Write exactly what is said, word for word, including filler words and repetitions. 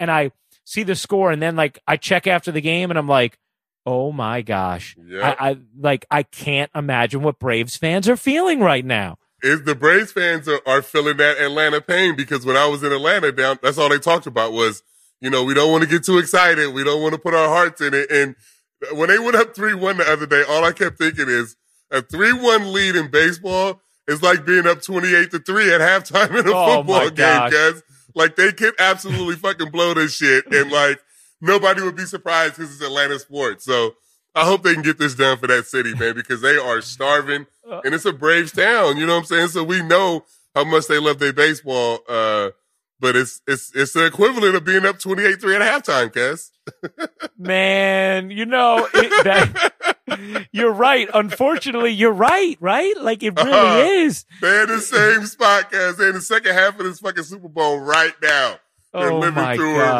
and I see the score, and then like I check after the game, and I'm like, oh my gosh, yep. I, I like I can't imagine what Braves fans are feeling right now. Is the Braves fans are, are feeling that Atlanta pain, because when I was in Atlanta, down that's all they talked about was, you know, we don't want to get too excited, we don't want to put our hearts in it, and when they went up three one the other day, all I kept thinking is a three one lead in baseball is like being up twenty-eight to three at halftime in a oh football game, guys. Like, they can absolutely fucking blow this shit, and like, nobody would be surprised because it's Atlanta sports. So I hope they can get this done for that city, man, because they are starving, and it's a Braves town, you know what I'm saying? So we know how much they love their baseball, uh, but it's it's it's the equivalent of being up twenty-eight three at halftime, Cass. Man, you know, it, that, you're right. Unfortunately, you're right, right? Like, it really uh, is. They're in the same spot, Cass. They're in the second half of this fucking Super Bowl right now. They're oh living my through God. it